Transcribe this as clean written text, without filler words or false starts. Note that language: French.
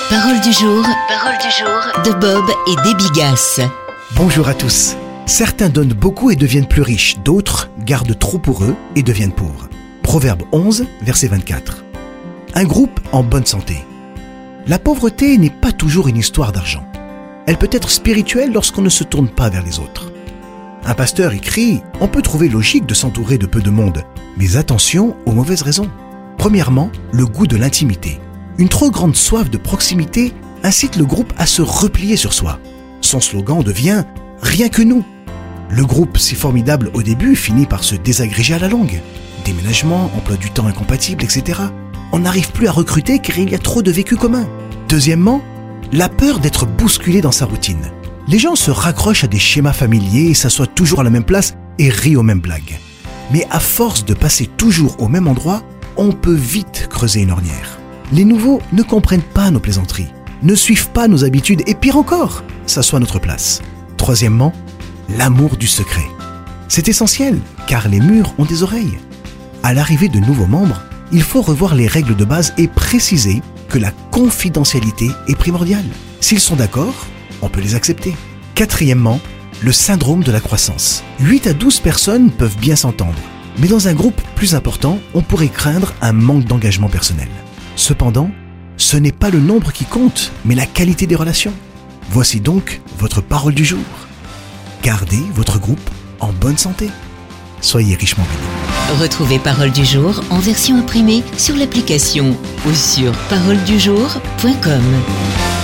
Parole du jour de Bob et des Bigasses. Bonjour à tous. Certains donnent beaucoup et deviennent plus riches, d'autres gardent trop pour eux et deviennent pauvres. Proverbe 11, verset 24. Un groupe en bonne santé. La pauvreté n'est pas toujours une histoire d'argent. Elle peut être spirituelle lorsqu'on ne se tourne pas vers les autres. Un pasteur écrit « On peut trouver logique de s'entourer de peu de monde, mais attention aux mauvaises raisons. » Premièrement, le goût de l'intimité. Une trop grande soif de proximité incite le groupe à se replier sur soi. Son slogan devient « Rien que nous ». Le groupe, si formidable au début, finit par se désagréger à la longue. Déménagement, emploi du temps incompatible, etc. On n'arrive plus à recruter car il y a trop de vécu commun. Deuxièmement, la peur d'être bousculé dans sa routine. Les gens se raccrochent à des schémas familiers, s'assoient toujours à la même place et rient aux mêmes blagues. Mais à force de passer toujours au même endroit, on peut vite creuser une ornière. Les nouveaux ne comprennent pas nos plaisanteries, ne suivent pas nos habitudes et pire encore, s'assoient à notre place. Troisièmement, l'amour du secret. C'est essentiel car les murs ont des oreilles. À l'arrivée de nouveaux membres, il faut revoir les règles de base et préciser que la confidentialité est primordiale. S'ils sont d'accord, on peut les accepter. Quatrièmement, le syndrome de la croissance. 8 à 12 personnes peuvent bien s'entendre, mais dans un groupe plus important, on pourrait craindre un manque d'engagement personnel. Cependant, ce n'est pas le nombre qui compte, mais la qualité des relations. Voici donc votre parole du jour. Gardez votre groupe en bonne santé. Soyez richement bénis. Retrouvez Parole du jour en version imprimée sur l'application ou sur paroledujour.com.